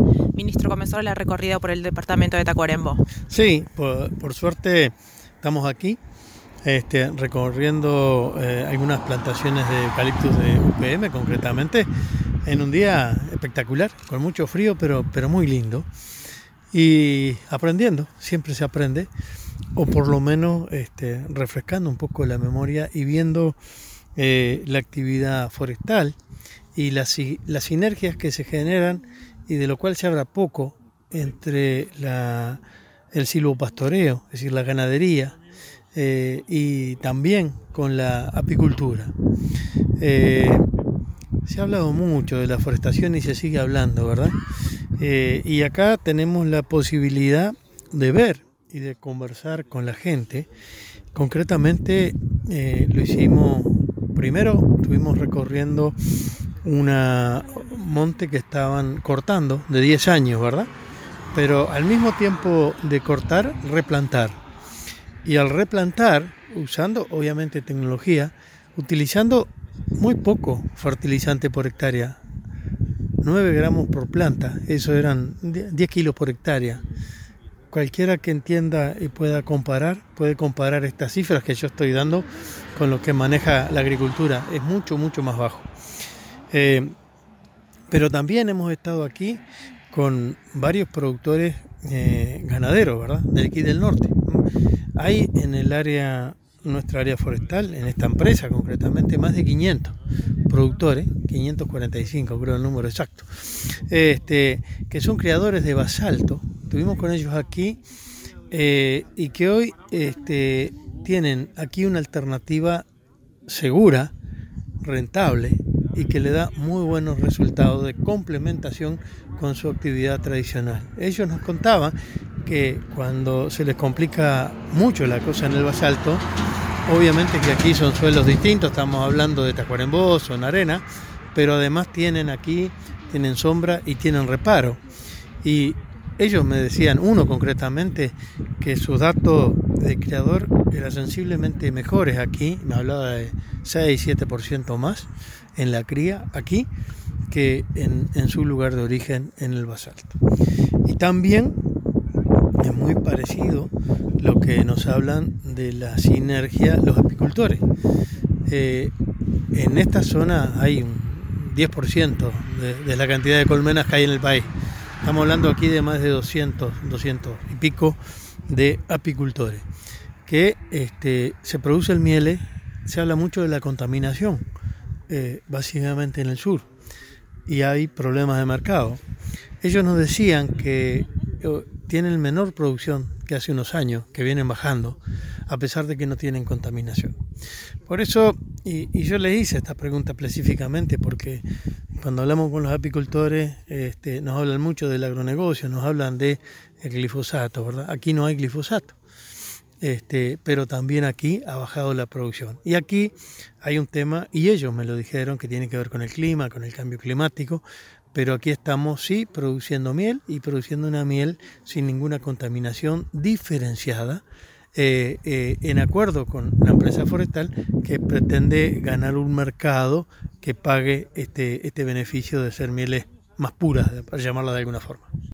Ministro, comenzó la recorrida por el departamento de Tacuarembó. Sí, por suerte estamos aquí recorriendo algunas plantaciones de eucaliptus de UPM, concretamente, en un día espectacular, con mucho frío, pero muy lindo. Y aprendiendo, siempre se aprende, o por lo menos refrescando un poco la memoria y viendo la actividad forestal y las sinergias que se generan y de lo cual se habla poco entre el silvopastoreo, es decir, la ganadería, y también con la apicultura. Se ha hablado mucho de la forestación y se sigue hablando, ¿verdad? Y acá tenemos la posibilidad de ver y de conversar con la gente. Concretamente lo hicimos, primero estuvimos recorriendo un monte que estaban cortando de 10 años, ¿verdad? Pero al mismo tiempo de cortar, replantar. Y al replantar, usando obviamente tecnología, utilizando muy poco fertilizante por hectárea, 9 gramos por planta, eso eran 10 kilos por hectárea. Cualquiera que entienda y puede comparar estas cifras que yo estoy dando con lo que maneja la agricultura, es mucho más bajo. Pero también hemos estado aquí con varios productores ganaderos, ¿verdad? De aquí del norte. Hay en nuestra área forestal, en esta empresa concretamente, más de 500 productores, 545 creo el número exacto, que son criadores de basalto. Estuvimos con ellos aquí y que hoy tienen aquí una alternativa segura, rentable y que le da muy buenos resultados de complementación con su actividad tradicional. Ellos nos contaban que cuando se les complica mucho la cosa en el basalto, obviamente que aquí son suelos distintos, estamos hablando de Tacuarembó, son arena, pero además tienen sombra y tienen reparo. Y ellos me decían, uno concretamente, que sus datos de criador eran sensiblemente mejores aquí, me hablaba de 6-7% más en la cría aquí que en su lugar de origen en el basalto. Y también es muy parecido lo que nos hablan de la sinergia los apicultores. En esta zona hay un 10% de la cantidad de colmenas que hay en el país. Estamos hablando aquí de más de 200 y pico de apicultores. Que se produce el miele, se habla mucho de la contaminación, básicamente en el sur, y hay problemas de mercado. Ellos nos decían que tienen menor producción que hace unos años, que vienen bajando, a pesar de que no tienen contaminación. Por eso, y yo les hice esta pregunta específicamente, porque cuando hablamos con los apicultores, nos hablan mucho del agronegocio, nos hablan de el glifosato, ¿verdad? Aquí no hay glifosato. Pero también aquí ha bajado la producción. Y aquí hay un tema, y ellos me lo dijeron, que tiene que ver con el clima, con el cambio climático, pero aquí estamos sí produciendo miel y produciendo una miel sin ninguna contaminación diferenciada, en acuerdo con la empresa forestal que pretende ganar un mercado que pague este beneficio de ser mieles más puras, para llamarla de alguna forma.